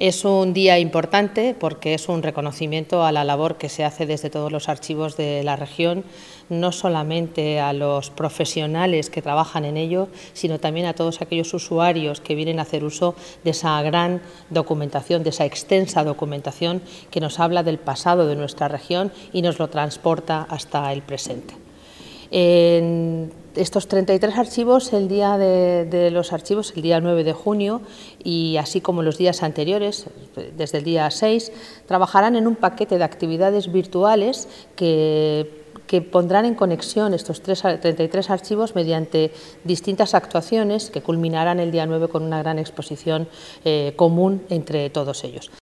Es un día importante porque es un reconocimiento a la labor que se hace desde todos los archivos de la región, no solamente a los profesionales que trabajan en ello, sino también a todos aquellos usuarios que vienen a hacer uso de esa gran documentación, de esa extensa documentación que nos habla del pasado de nuestra región y nos lo transporta hasta el presente. En estos 33 archivos, el día de los archivos, el día 9 de junio, y así como los días anteriores, desde el día 6, trabajarán en un paquete de actividades virtuales que pondrán en conexión estos 33 archivos mediante distintas actuaciones que culminarán el día 9 con una gran exposición común entre todos ellos.